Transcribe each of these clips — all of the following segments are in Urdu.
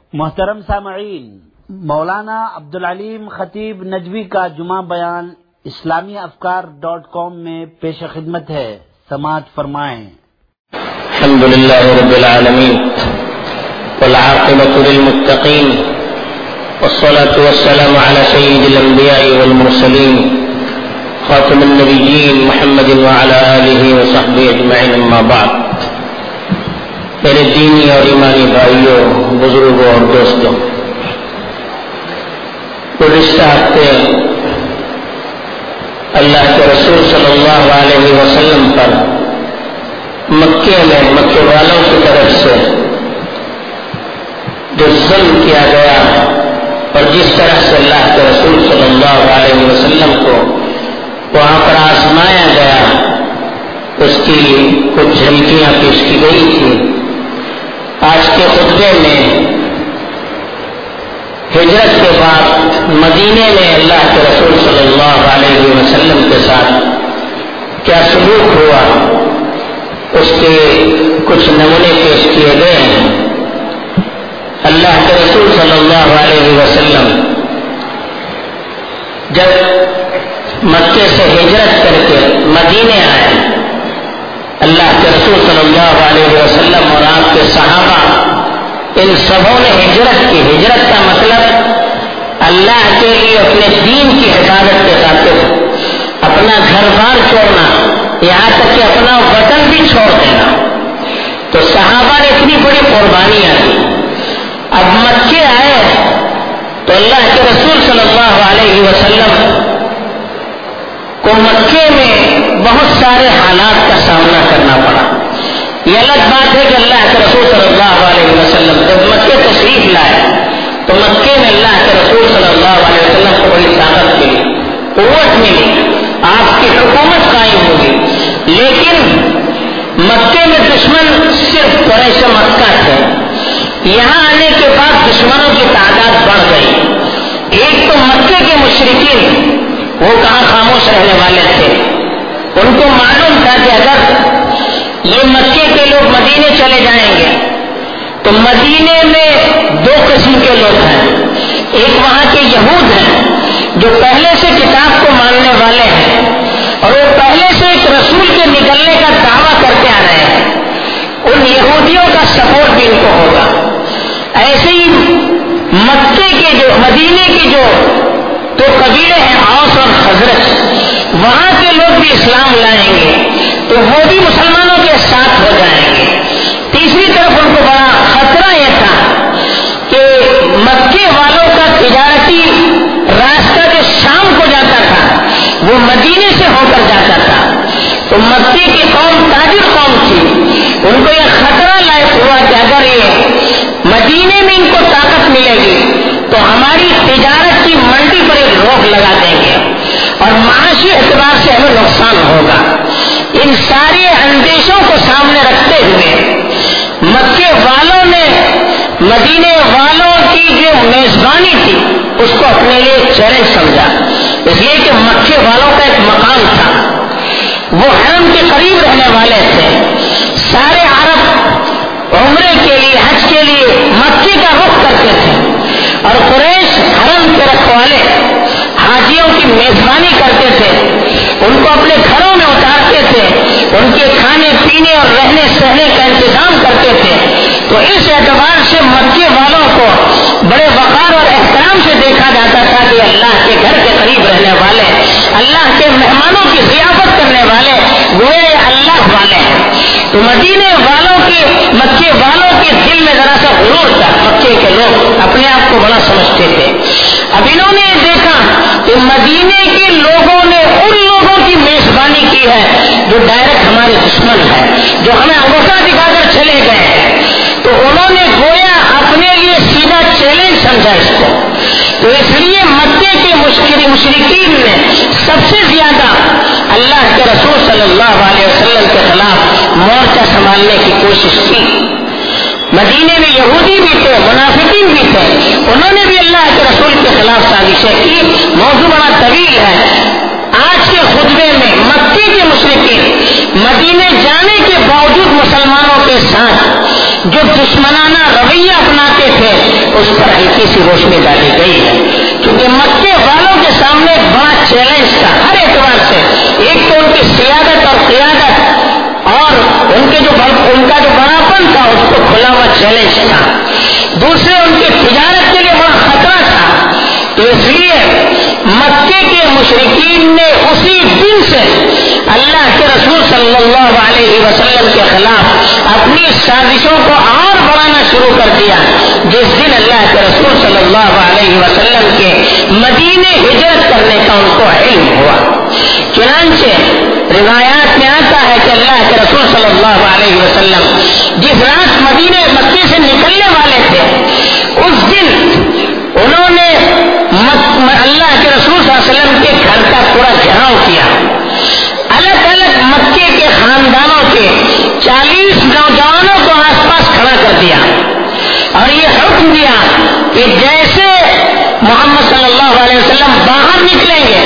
محترم سامعین، مولانا عبدالعلیم خطیب نجوی کا جمعہ بیان اسلامی افکار.com میں پیش خدمت ہے، سماعت فرمائیں۔ الحمد للہ رب العالمین والعاقبۃ للمتقین والصلاة والسلام علی سید الانبیاء والمرسلین خاتم النبیین محمد وعلی آلہ وصحبہ اجمعین، اما بعد۔ میرے دینی اور ایمانی بھائیوں، بزرگوں اور دوستوں، گزشتہ ہفتے اللہ کے رسول صلی اللہ علیہ وسلم پر مکے میں مکے والوں کی طرف سے جو ظلم کیا گیا اور جس طرح سے اللہ کے رسول صلی اللہ علیہ وسلم کو وہاں پر آزمایا گیا، اس کی کچھ جھلکیاں پیش کی گئی تھی۔ آج کے خطبے میں ہجرت کے بعد مدینے میں اللہ کے رسول صلی اللہ علیہ وسلم کے ساتھ کیا سلوک ہوا، اس کے کچھ نمونے پیش کیے گئے ہیں۔ اللہ کے رسول صلی اللہ علیہ وسلم جب مکے سے ہجرت کر کے مدینے آئے، اللہ کے رسول صلی اللہ علیہ وسلم اور آپ کے صحابہ ان سبوں نے ہجرت کی۔ ہجرت کا مطلب اللہ کے لیے اپنے دین کی حفاظت کے خاطر اپنا گھر بار چھوڑنا، یہاں تک کہ اپنا وطن بھی چھوڑ دینا۔ تو صحابہ نے اتنی بڑی قربانیاں دی۔ اب مکے آئے تو اللہ کے رسول صلی اللہ علیہ وسلم کو مکے میں بہت سارے حالات کا سامنا کرنا پڑا۔ یہ الگ بات ہے کہ اللہ کے رسول صلی اللہ علیہ وسلم جب مکے تشریف لائے تو مکے میں اللہ کے رسول صلی اللہ علیہ وسلم کو بڑی طاقت ملی، قوت ملی، آپ کی حکومت قائم ہوگی۔ لیکن مکے میں دشمن صرف قریش مکہ تھے۔ یہاں آنے کے بعد دشمنوں کی تعداد بڑھ گئی۔ ایک تو مکے کے مشرکین، وہ کہاں خاموش رہنے والے تھے، ان کو معلوم تھا کہ اگر یہ مکے کے لوگ مدینے چلے جائیں گے تو مدینے میں دو قسم کے لوگ ہیں۔ ایک وہاں کے یہود ہیں جو پہلے سے کتاب کو ماننے والے ہیں اور وہ پہلے سے ایک رسول کے نکلنے کا دعویٰ کرتے آ رہے ہیں، ان یہودیوں کا سپورٹ بھی ان کو ہوگا۔ ایسے ہی مکے کے جو مدینے کے جو تو قبیلے ہیں اوس اور خزرج، وہاں کے لوگ بھی اسلام لائیں گے تو وہ بھی مسلمانوں کے ساتھ ہو جائیں گے۔ تیسری طرف ان کو بڑا خطرہ یہ تھا کہ مکے والوں کا تجارتی راستہ جو شام کو جاتا تھا وہ مدینے سے ہو کر جاتا تھا، تو مکے کی قوم تاجر قوم تھی، ان کو یہ خطرہ لاحق ہوا کہ اگر یہ مدینے میں ان کو طاقت ملے گی تو ہماری تجارت کی منڈی پر ایک روک لگا دیں گے اور معاشی اعتبار سے ہمیں نقصان ہوگا۔ ان سارے اندیشوں کو سامنے رکھتے ہوئے مکے والوں نے مدینے والوں کی جو میزبانی تھی اس کو اپنے لیے چیلنج سمجھا، اس لیے کہ مکے والوں کا ایک مقام تھا، وہ حرم کے قریب رہنے والے تھے۔ سارے عرب عمرے کے لیے حج کے لیے مکے کا رخ کرتے تھے اور قریش حرم کے رکھوالے حاجیوں کی میزبانی کرتے تھے، ان کو اپنے گھروں میں اتارتے تھے، ان کے کھانے پینے اور رہنے سہنے کا انتظام کرتے تھے۔ تو اس اعتبار سے مکے والوں کو بڑے وقار اور احترام سے دیکھا جاتا تھا کہ اللہ کے گھر کے قریب رہنے والے، اللہ کے مہمانوں کی ضیافت کرنے والے، وہ اللہ والے ہیں۔ تو مدینے والوں کے مکے والوں کے دل میں ذرا سا غرور تھا، مکے کے لوگ اپنے آپ کو بڑا سمجھتے تھے۔ اب انہوں نے دیکھا کہ مدینے کے لوگوں نے ان لوگوں کی میزبانی کی ہے جو ڈائریکٹ ہمارے دشمن ہے، جو ہمیں انگوٹھا دکھا کر چلے گئے ہیں، تو انہوں نے گویا اپنے لیے سیدھا چیلنج سمجھا اس کو۔ تو اس لیے مکے کے مشرکین نے سب سے زیادہ اللہ کے رسول صلی اللہ علیہ وسلم کے خلاف مورچہ سنبھالنے کی کوشش کی۔ مدینے میں یہودی بھی تھے، منافقین بھی تھے، انہوں نے بھی اللہ کے رسول کے خلاف سازشیں کی۔ موضوع بڑا طویل ہے۔ آج کے خطبے میں مکے کے مشرکین مدینے جانے کے باوجود مسلمانوں کے ساتھ جو دشمنانہ رویہ اپناتے تھے اس روشنی ڈالی گئی ہے، کیونکہ مکے والوں کے سامنے ایک بڑا چیلنج تھا ہر اعتبار سے. ایک تو ان کی سیادت اور قیادت اور ان کا جو بڑاپن تھا اس کو کھلا ہوا چیلنج تھا. دوسرے ان کی تجارت کے لیے بڑا خطرہ تھا. تو اس لیے مکے کے مشرکین نے اسی دن سے اللہ کے رسول صلی اللہ علیہ وسلم کے خلاف اپنی سازشوں کو اور بڑھانا شروع کر دیا. جس دن اللہ کے رسول صلی اللہ علیہ وسلم کے مدینے ہجرت کرنے کا ان کو علم ہوا. چنانچہ روایات میں آتا ہے کہ اللہ کے رسول صلی اللہ علیہ وسلم جس رات مکے سے نکلنے والے تھے اس دن انہوں نے اللہ کے رسول صلی اللہ علیہ وسلم کے گھر کا پورا گھیراؤ کیا. الگ الگ مکے کے خاندانوں کے 40 نوجوانوں کو آس پاس کھڑا کر دیا اور یہ حکم دیا کہ جیسے محمد صلی اللہ علیہ وسلم باہر نکلیں گے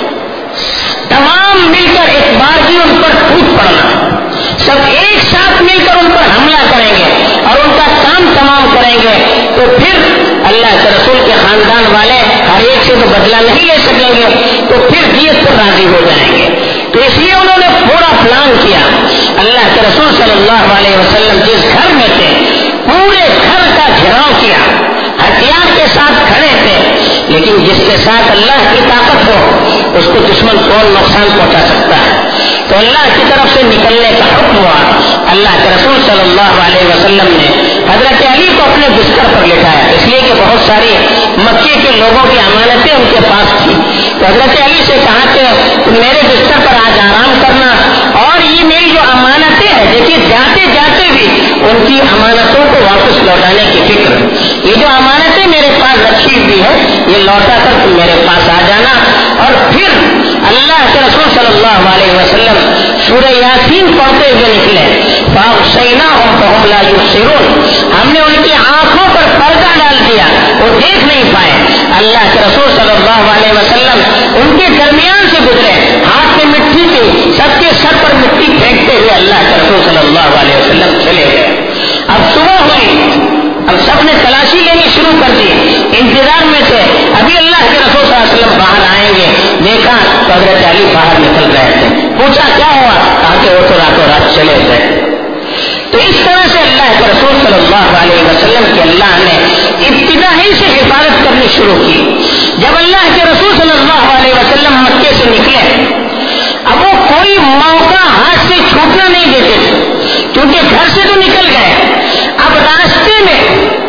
تمام مل کر ایک بار بھی ان پر ٹوٹ پڑنا، سب ایک ساتھ مل کر ان پر حملہ کریں گے اور ان کا کام تمام کریں گے. تو پھر اللہ کے رسول کے خاندان والے ہر ایک سے تو بدلہ نہیں لے سکیں گے، تو پھر دیت پر راضی ہو جائیں گے. تو اس لیے انہوں نے پورا پلان کیا. اللہ کے رسول صلی اللہ علیہ وسلم جس گھر میں تھے پورے گھر کا گھیراؤ کیا، ہتھیار کے ساتھ کھڑے تھے. لیکن جس کے ساتھ اللہ کی طاقت ہو اس کو دشمن کون نقصان پہنچا سکتا ہے. تو اللہ کی طرف سے نکلنے کا حکم ہوا. اللہ کے رسول صلی اللہ علیہ وسلم نے حضرت علی کو اپنے بستر پر لٹایا، اس لیے کہ بہت ساری مکے کے لوگوں کی امانتیں ان کے پاس تھی. تو حضرت علی سے کہا کہ میرے بستر پر آج آرام کرنا اور یہ میری جو امانتیں ہیں، دیکھیے جاتے جاتے بھی ان کی امانتوں کو واپس لوٹانے کی فکر. یہ جو امانتیں میرے پاس رکھی ہوئی ہے یہ لوٹا کر تم میرے پاس آ جانا. اور پھر اللہ کے رسول صلی اللہ علیہ وسلم سورہ یاسین پڑھتے ہوئے نکلے. فَأَغْشَيْنَاهُمْ فَهُمْ لَا يُبْصِرُونَ، ہم نے ان کی آنکھوں پر پردہ ڈال دیا، وہ دیکھ نہیں پائے. اللہ کے رسول صلی اللہ علیہ وسلم ان کے درمیان سے گزرے، ہاتھ میں مٹی تھی، سب کے سر پر مٹی پھینکتے ہوئے اللہ کے رسول صلی اللہ علیہ وسلم چلے گئے. اب صبح ہوئی، اب سب نے تلاشی لینی شروع کر دی، انتظار میں تھے ابھی اللہ کے رسول صلی اللہ علیہ وسلم باہر آئیں گے. دیکھا تو حضرت علی باہر نکل رہے تھے. پوچھا کیا ہوا؟ کہا کہ وہ تو راتوں رات چلے گئے. تو اس طرح سے اللہ کے رسول صلی اللہ علیہ وسلم کی اللہ نے ابتدا ہی سے حفاظت کرنی شروع کی. جب اللہ کے رسول صلی اللہ علیہ وسلم مکے سے نکلے اب وہ کوئی موقع ہاتھ سے چھوٹنا نہیں دیتے تھے، کیونکہ گھر سے تو نکل گئے. اب راستے میں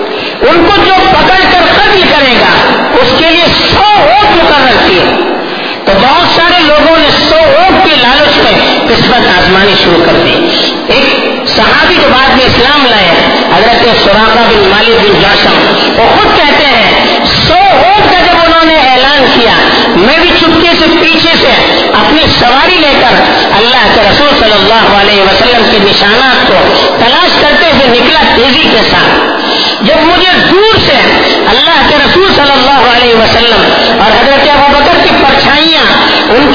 ان کو جو پکڑ کر قتل کرے گا اس کے لیے 100 اونٹ مقرر کیے. تو بہت سارے لوگوں نے 100 اونٹ کی لالچ میں قسمت آزمانی شروع کر دی. ایک صحابی جو بعد میں اسلام لائے حضرت سراقہ بن مالک بن جاشم، وہ خود کہتے ہیں 100 اونٹ کا جب انہوں نے اعلان کیا میں بھی چپکے سے پیچھے سے اپنی سواری لے کر اللہ کے رسول صلی اللہ علیہ وسلم کے نشانات کو تلاش کرتے ہوئے نکلا تیزی کے ساتھ. جب مجھے دور سے اللہ کے رسول صلی اللہ علیہ وسلم اور حضرت ابوبکر کی پرچھائیاں ان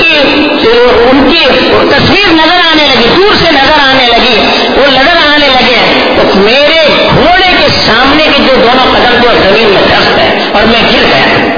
کی تصویر نظر آنے لگی، دور سے نظر آنے لگی، وہ نظر آنے لگے تو میرے گھوڑے کے سامنے کے جو دونوں قدم تھے زمین میں دھس گئے اور میں گر گیا.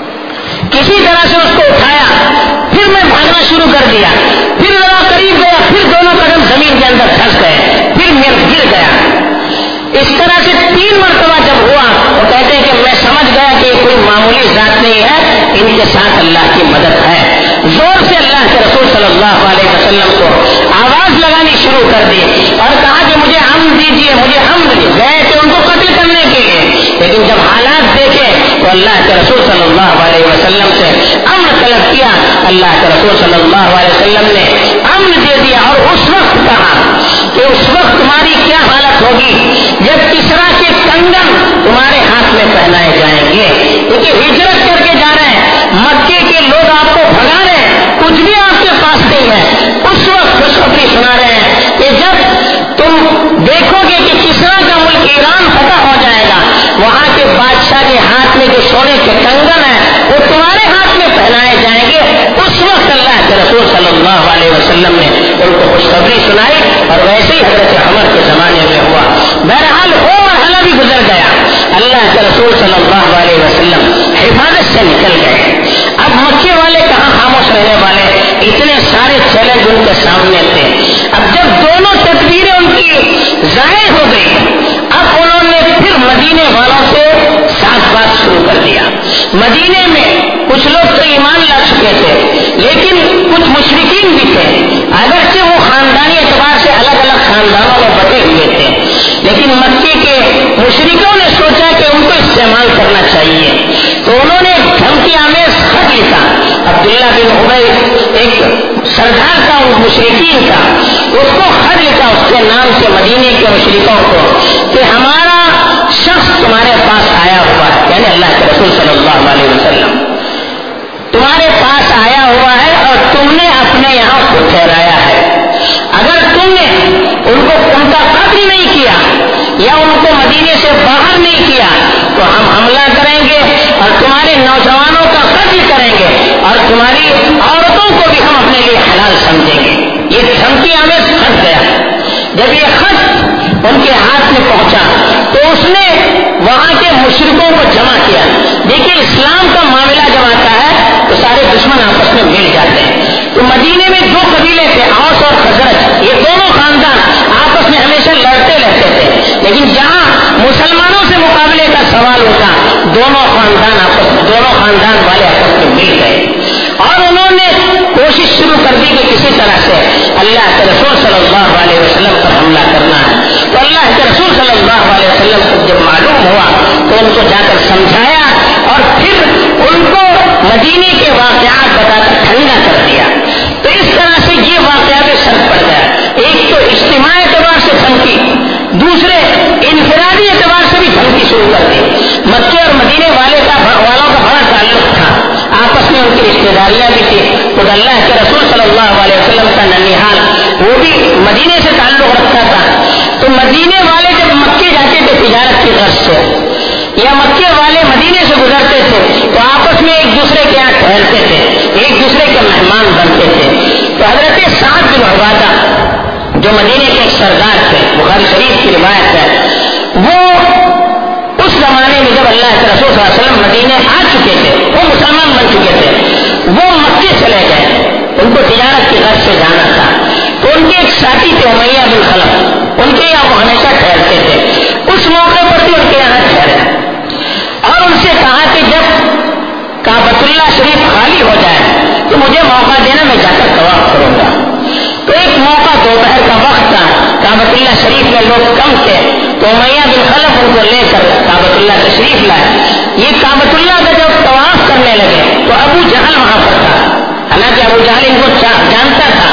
کسی طرح سے اس کو اٹھایا، پھر میں بھاگنا شروع کر دیا، پھر ذرا قریب گیا، پھر دونوں قدم زمین کے اندر دھس گئے، پھر میں گر گیا. اس طرح سے 3 مرتبہ جب ہوا وہ کہتے ہیں کہ میں سمجھ گیا کہ یہ کوئی معمولی ذات نہیں ہے، ان کے ساتھ اللہ کی مدد ہے. زور سے اللہ کے رسول صلی اللہ علیہ وسلم کو آواز لگانی شروع کر دی اور کہا کہ مجھے امن دیجیے، مجھے امن دیجیے. گئے تھے ان کو قتل کرنے کے لیے، لیکن جب حالات دیکھے تو اللہ کے رسول صلی اللہ علیہ وسلم سے امن طلب کیا. اللہ کے رسول صلی اللہ علیہ وسلم نے امن دے دیا اور اس وقت کہا کہ اس وقت تمہاری کیا حالت ہوگی جب کسرا کے کنگن تمہارے ہاتھ میں پہنائے جائیں گے، کیونکہ ہجرت کر کے جا رہے ہیں، مکے کے لوگ آپ کو بھگا رہے ہیں، کچھ بھی آپ کے پاس نہیں ہے. اس وقت خوشخبری سنا رہے ہیں کہ جب تم دیکھو گے کہ کسرا کا ملک ایران فتح ہو جائے گا، وہاں کے بادشاہ کے ہاتھ میں جو سونے کے کنگن ہیں وہ تمہارے ہاتھ میں پہنائے جائیں گے. اس وقت اللہ کے رسول صلی اللہ علیہ وسلم نے ان کو خوشخبری سنائی اور ویسے ہی حضرت عمر کے زمانے میں ہوا. بہرحال وہ مرحلہ بھی گزر گیا. اللہ کے رسول صلی اللہ علیہ علیہ وسلم حفاظت سے نکل گئے. اب مکے والے کہاں خاموش رہنے والے, اتنے سارے چیلنج ان کے سامنے تھے. اب جب دونوں تدبیریں ان کی ظاہر ہو گئی, اب انہوں نے پھر مدینے والوں سے ساتھ بات شروع کر دیا. مدینے میں کچھ لوگ تو ایمان لا چکے تھے, لیکن کچھ مشرکین بھی تھے. اگرچہ وہ خاندانی اعتبار سے الگ الگ خاندانوں میں بٹے ہوئے تھے, لیکن مکے کے مشرکوں نے سوچا کہ ان کو استعمال کرنا چاہیے, تو انہوں نے دھمکی آمیز خط لکھا. عبداللہ بن ابی ایک سردار تھا ان مشرکین کا, اس کو خط لکھا اس کے نام سے مدینے کے مشرکوں کو کہ ہمارا شخص تمہارے پاس آیا ہوا ہے, یعنی اللہ کے رسول صلی اللہ علیہ وسلم تمہارے پاس آیا ہوا ہے اور تم نے اپنے یہاں کو ٹھہرایا ہے. اگر تم نے ان کا قتل نہیں کیا یا ان کو مدینے سے باہر نہیں کیا تو ہم حملہ کریں گے اور تمہارے نوجوانوں کا قتل کریں گے اور تمہاری عورتوں کو بھی ہم اپنے لیے حلال سمجھیں گے. یہ دھمکی ہمیں خط گیا. جب یہ خط ان کے ہاتھ میں پہنچا تو اس نے وہاں کے مشرکوں کو جمع کیا. دیکھیے اسلام کا معاملہ جب آتا ہے تو سارے دشمن آپس میں مل جاتے ہیں. تو مدینے میں دو قبیلے تھے, اوس اور خزرج, یہ دونوں خاندان آپس میں ہمیشہ لڑتے رہتے تھے, لیکن جہاں مسلمانوں سے مقابلے کا سوال ہوتا دونوں خاندان والے آپس میں مل گئے اور انہوں نے کوشش شروع کر دی کہ کسی طرح سے اللہ کے رسول صلی اللہ علیہ وسلم پر حملہ کرنا ہے. تو اللہ کے رسول صلی اللہ علیہ وسلم کو جب معلوم ہوا تو ان کو جا کر سمجھایا اور پھر ان کو مدینے کے واقعات بتا کر ٹھنڈا کر دیا. تو اس طرح سے یہ واقعہ بھی سر پڑ گیا. ایک تو اجتماعی اعتبار سے دھمکی, دوسرے انفرادی اعتبار سے بھی دھمکی شروع کر دی. مکے اور مدینے والوں کا بڑا تعلق تھا, آپس میں ان کی رشتے داریاں بھی تھی. خود اللہ کے رسول صلی اللہ علیہ وسلم کا ننیحال وہ بھی مدینے سے تعلق رکھتا تھا. تو مدینے والے جب مکے جاتے تھے تجارت کی غرض سے یا مکے والے مدینے سے گزرتے تھے تو آپس میں ایک دوسرے کے یہاں ٹھہرتے تھے, ایک دوسرے کے مہمان بنتے تھے. تو حضرت سعد بن عبادہ جو مدینے کے ایک سردار تھے, بخاری شریف کی روایت ہے, وہ اس زمانے میں جب اللہ کے رسول صلی اللہ علیہ وسلم مدینے آ چکے تھے, وہ مسلمان بن چکے تھے, وہ مکے چلے گئے, ان کو تجارت کی غرض سے جانا تھا. تو ان کے ایک ساتھی تھے امیہ بن خلف, ان کے یہاں وہ ہمیشہ ٹھہرتے تھے. اس موقع پر بھی ان کے یہاں ٹھہرے اور ان سے کہا کہ جب کعبۃ اللہ شریف خالی ہو جائے تو مجھے موقع دینا, میں جا کر طواف کروں گا. تو ایک موقع دوپہر کا وقت تھا, کعبۃ اللہ شریف میں لوگ کم تھے, تو امیہ بن خلف ان کو لے کر کعبۃ اللہ تشریف لائے. یہ کعبۃ اللہ کا جب طواف کرنے لگے تو ابو جہل وہاں پر تھا. حالانکہ ابو جہل ان کو جانتا تھا,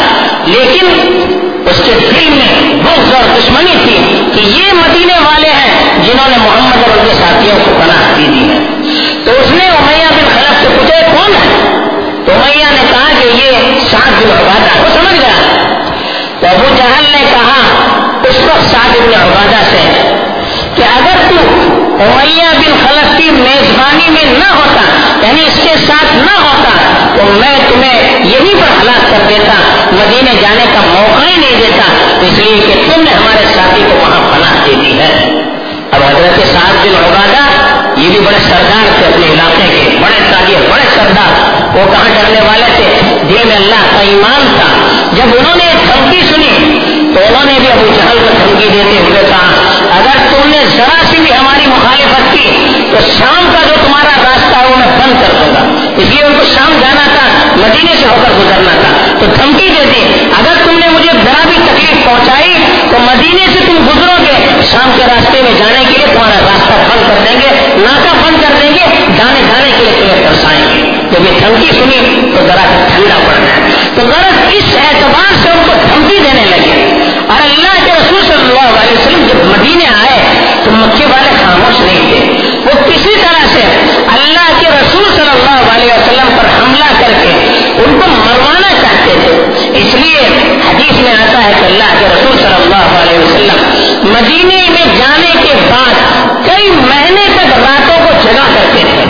لیکن اس کے دل میں بغض اور دشمنی تھی کہ یہ مدینے والے ہیں جنہوں نے محمد اور ان کے ساتھیوں کو پناہ دی ہے. تو اس نے امیہ بن خلف سے پوچھا کون ہے, تو امیہ نے کہا کہ یہ سعد بن عبادہ. وہ سمجھ گیا. تو ابو جہل نے کہا اس وقت سعد بن عبادہ سے کہ اگر تو امیہ بن خلف کی میزبانی میں نہ ہوتا, یعنی اس کے ساتھ نہ ہوتا, تو میں تمہیں یہیں پر ہلاک کر دیتا, مدینے جانے کا موقع ہی نہیں دیتا, اس لیے کہ تم نے ہمارے ساتھی کو وہاں پناہ دے دی ہے. اب حضرت سعد بن عبادہ یہ بھی بڑے سردار تھے اپنے علاقے کے, بڑے تاجر, بڑے سردار. وہ کہاں ڈرنے والے تھے, دل میں اللہ کا ایمان تھا. جب انہوں نے دھمکی سنی تو انہوں نے بھی ابو جہل کو دھمکی دیتے ہوئے کہا اگر تم نے ذرا سی بھی ہماری مخالفت کی تو شام کا جو تمہارا راستہ ہے وہ میں بند کر دوں گا. اس لیے ان کو شام جانا تھا, مدینے سے ہو کر گزرنا تھا. تو دھمکی دیتے اگر تم نے مجھے ذرا بھی تکلیف پہنچائی تو مدینے سے تم گزرو گے, شام کے راستے میں جانے کے لیے تمہارا راستہ بند کر دیں گے, ناکا بند کر دیں گے, جانے کے لیے تمہیں ترسائیں گے. جب یہ دھمکی سنی تو ذرا ٹھنڈا پڑنا ہے. تو غرض اس اعتبار سے ان کو دھمکی دینے لگے. اور اللہ کے رسول صلی اللہ علیہ وسلم جب مدینے آئے تو مکے والے خاموش نہیں تھے, وہ کسی طرح سے اللہ کے رسول صلی اللہ علیہ وسلم پر حملہ کر کے ان کو مروانا چاہتے تھے. اس لیے حدیث میں آتا ہے کہ اللہ کے رسول صلی اللہ علیہ وسلم مدینے میں جانے کے بعد کئی مہینے تک راتوں کو جگا کرتے تھے.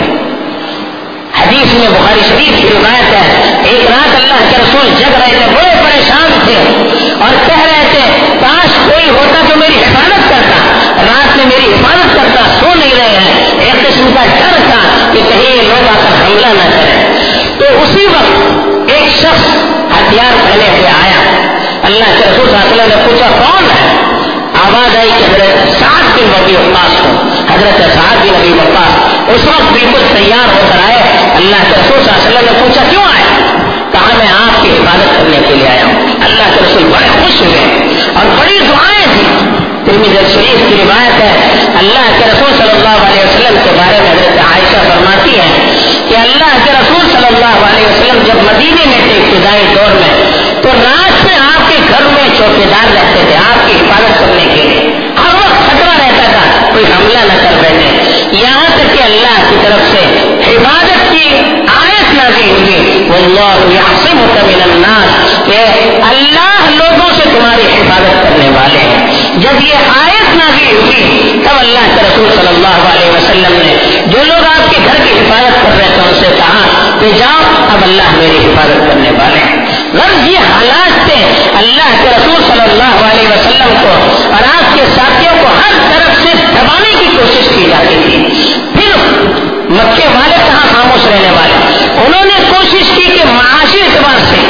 حدیث میں بخاری شریف کی روایت ہے, ایک رات اللہ کے رسول جگ رہے تھے, بڑے پریشان تھے اور کہہ رہے تھے کاش کوئی ہوتا جو میری حفاظت کرتا, رات میں میری حفاظت کرتا, سو نہیں رہے ہیں. ایک قسم کا ڈر تھا حملہ نہ کریں. تو اسی وقت ایک شخص ہتھیار پہنے ہوئے آیا. اللہ کے رسول صلی اللہ علیہ وسلم نے پوچھا کون ہے؟ آواز آئی کہ حضرت سعد بن ابی وقاص ہو. حضرت سعد بن ابی وقاص اس وقت بالکل تیار ہو کر آئے. اللہ کے رسول صلی اللہ علیہ وسلم نے پوچھا کیوں آئے؟ کہا میں آپ کی حفاظت کرنے کے لیے آیا ہوں. اللہ کے رسول بڑے خوش ہوئے اور بڑی دعائیں تھیں. ترمذی شریف کی روایت ہے اللہ کے رسول صلی اللہ علیہ وسلم کے بارے میں حضرت عائشہ فرماتی ہے کہ اللہ کے رسول صلی اللہ علیہ وسلم جب مدینے میں تھے ابتدائی دور میں تو رات میں آپ کے گھر میں چوکیدار رہتے تھے آپ کی حفاظت کرنے کے لیے. ہر وقت خطرہ رہتا تھا کوئی حملہ نہ کر بیٹھے. یہاں تک کہ اللہ کی طرف سے حفاظت کی آیت نازل ہوئی واللہ یعصمک من الناس کہ اللہ لوگوں سے تمہاری حفاظت کرنے والے ہیں. جب یہ آیت نازل ہوئی تب اللہ کے رسول صلی اللہ علیہ وسلم نے جو لوگ آپ کے گھر کی حفاظت کر رہے تھے ان سے کہا کہ جاؤ اب اللہ میری حفاظت کرنے والے ہیں. غرض یہ حالات تھے اللہ کے رسول صلی اللہ علیہ وسلم کو اور آپ کے ساتھیوں کو ہر طرف سے دبانے کی کوشش کی جاتی تھی. پھر مکے والے کہاں خاموش رہنے والے، انہوں نے کوشش کی کہ معاشی اعتبار سے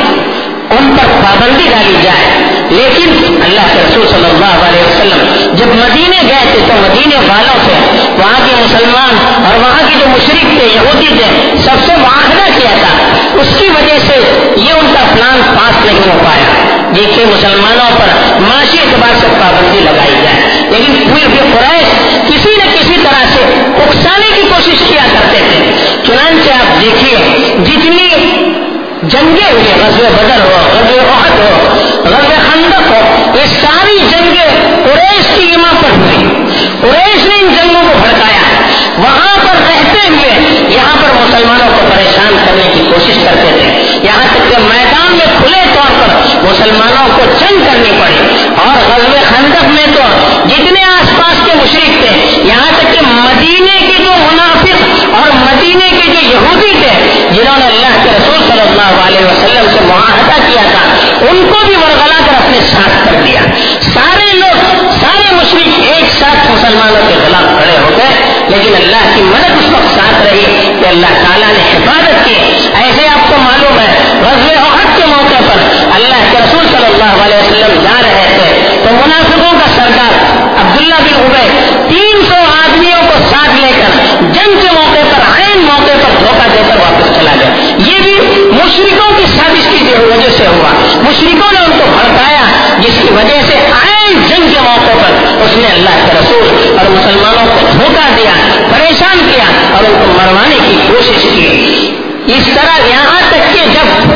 ان پر پابندی ڈالی جائے. لیکن اللہ کے رسول صلی اللہ علیہ وسلم جب مدینے گئے تھے تو مدینے والوں سے وہاں کے مسلمان اور وہاں کے جو مشرک تھے یہودی تھے سب سے معاہدہ کیا تھا. اس کی وجہ سے یہ ان کا پلان پاس نہیں ہو پایا جی کہ مسلمانوں پر معاشی اعتبار سے پابندی لگائی جائے. لیکن پھر بھی قریش کسی نہ کسی طرح سے اکسانے کی کوشش کیا کرتے تھے. چنانچہ آپ دیکھیے جتنی جنگیں ہوئی، غزوہ بدر ہو، غزوہ احد ہو، غزوہ خندق ہو، یہ ساری جنگیں قریش کی ایما پر ہوئی. قریش نے ان جنگوں کو بھڑکایا. وہاں پر رہتے ہوئے یہاں پر مسلمانوں کو پریشان کرنے کی کوشش کرتے تھے. یہاں تک کہ میدان میں کھلے طور پر مسلمانوں کو جنگ کرنی پڑی. اور غزوہ خندق میں تو جتنے آس پاس کے مشرک تھے یہاں تک کہ مدینے کے جو منافق اور مدینے کے جو یہودی تھے جنہوں نے اللہ کے رسول صلی اللہ علیہ وسلم سے معاہدہ کیا تھا ان کو بھی ورغلا کر اپنے ساتھ کر دیا. سارے لوگ سارے مشرک ایک ساتھ مسلمانوں کے خلاف کھڑے ہو گئے. لیکن اللہ کی مدد اس وقت ساتھ رہی کہ اللہ تعالیٰ نے حفاظت کی. ایسے آپ کو معلوم ہے غزوہ احد کے موقع پر اللہ کے رسول صلی اللہ علیہ وسلم جا رہے تھے تو منافقوں کا سردار عبداللہ بن ابی 300 آدمیوں کو ساتھ لے کر جنگ کے موقع پر عین موقع پر دھوکہ دے کر واپس چلا گیا. یہ بھی مشرکوں کی سازش کی وجہ سے ہوا. مشرکوں نے ان کو بھڑکایا جس کی وجہ سے عین جنگ کے موقع پر اس نے اللہ کے رسول اور مسلمانوں کو دھوکہ دیا، پریشان کیا اور ان کو مروانے کی کوشش کی. اس طرح یہاں تک کہ جب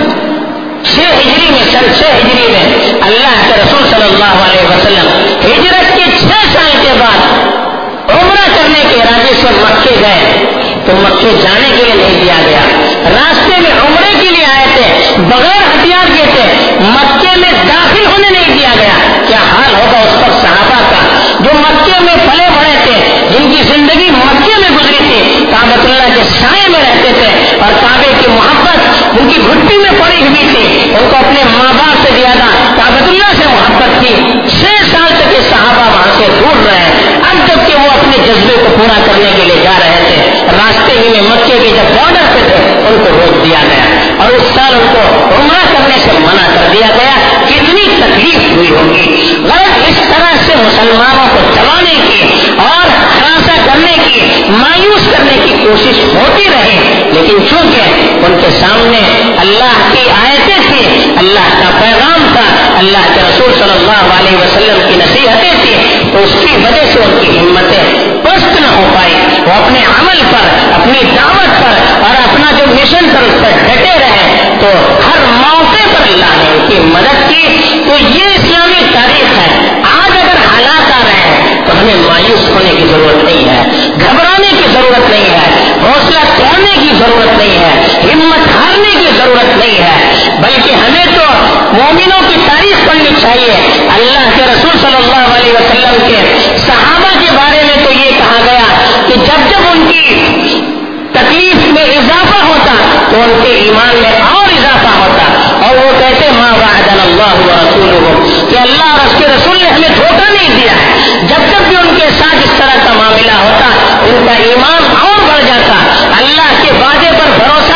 6 ہجری میں سن 6 ہجری میں اللہ کے رسول صلی اللہ علیہ وسلم ہجرت کے 6 سال کے بعد عمرہ کرنے کے ارادے سے مکے گئے تو مکے جانے کے لیے نہیں دیا گیا. راستے میں عمرے کے لیے آئے تھے بغیر ہتھیار کے تھے، مکے میں داخل ہونے نہیں دیا گیا. کیا حال ہوگا اس پر صحابہ کا جو مکے میں پلے بڑے تھے، جن کی زندگی مکے میں گزری تھی، کعبۃ اللہ کے سائے میں رہتے تھے اور کعبے کی محبت ان کی گھٹی میں پڑی ہوئی تھی. ان کو اپنے ماں باپ سے زیادہ کعبۃ اللہ سے محبت تھی. 6 سال تک یہ صحابہ وہاں سے دور رہے. اب جب کہ وہ اپنے جذبے کو پورا کرنے کے لیے جا رہے تھے راستے ہی میں مکے کے جب بارڈر پہ تھے ان کو روک دیا گیا اور اس سال ان کو عمرہ کرنے سے منع کر دیا گیا. کتنی تکلیف ہوئی ہوگی. غرض اس طرح سے مسلمانوں کو دبانے کی اور ہراساں کرنے کی، مایوس کرنے کی کوشش ہوتی رہی. لیکن چونکہ ان کے سامنے اللہ کی آیتیں تھیں، اللہ کا پیغام تھا، اللہ کے رسول صلی اللہ علیہ وسلم کی نصیحتیں تھیں تو اس کی وجہ سے ان کی ہمتیں پست نہ ہو پائی. وہ اپنے عمل پر، اپنی دعوت پر اور اپنا جو مشن پر اس پر ڈٹے رہے تو ہر موقع پر اللہ نے ان کی مدد کی. تو یہ اسلامی تاریخ ہے. آج اگر حالات آ رہے ہیں تو ہمیں مایوس ہونے کی ضرورت نہیں ہے، گھبرانے کی ضرورت نہیں ہے، حوصلہ توڑنے کی ضرورت نہیں ہے، ہمت ہارنے کی ضرورت نہیں ہے، بلکہ ہمیں تو مومنوں کی تاریخ پڑھنی چاہیے. اللہ کے رسول صلی اللہ علیہ وسلم کے صحابہ کے بارے میں تو یہ کہا گیا کہ جب جب ان کی تکلیف میں اضافہ ہوتا تو ان کے ایمان میں اور اضافہ ہوتا اور وہ کہتے ما وعدنا اللہ ورسولہ کہ اللہ اور اس کے رسول نے ہمیں دھوکہ نہیں دیا ہے. جب جب بھی ان کے ساتھ اس طرح کا معاملہ ہوتا ان کا ایمان اور بڑھ جاتا، اللہ کے وعدے پر بھروسہ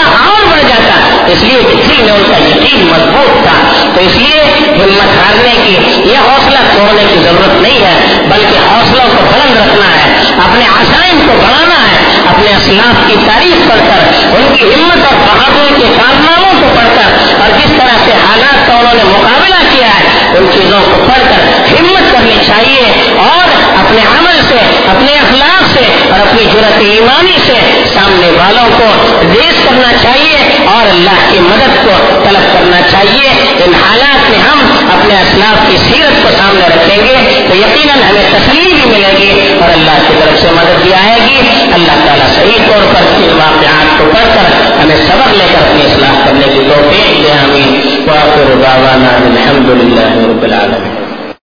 یقین مضبوط تھا. تو اس لیے ہمت ہارنے کی یا حوصلہ توڑنے کی ضرورت نہیں ہے، بلکہ حوصلوں کو بلند رکھنا ہے، اپنے عزائم کو بڑھانا ہے. اپنے اسلاف کی تعریف پڑھ کر، ان کی ہمت اور بہادری کے کارناموں کو پڑھ کر، اور جس طرح سے حالات کا انہوں نے مقابلہ کیا ہے ان چیزوں کو پڑھ کر ہمت کرنی چاہیے، اور اپنے عمل سے، اپنے اخلاق سے اور اپنی جرأت ایمانی سے سامنے والوں کو ریز کرنا چاہیے اور اللہ کی مدد کو طلب کرنا چاہیے. ان حالات میں ہم اپنے اسلاف کی سیرت کو سامنے رکھیں گے تو یقیناً ہمیں تسلیم بھی ملے گی اور اللہ کی طرف سے مدد بھی آئے گی. اللہ تعالیٰ صحیح طور پر ان واقعات کو پڑھ کر ہمیں سبق لے کر اپنی اصلاح کرنے کی توفیق دے. آمین. وآخر دعوانا الحمد للہ رب العالمین.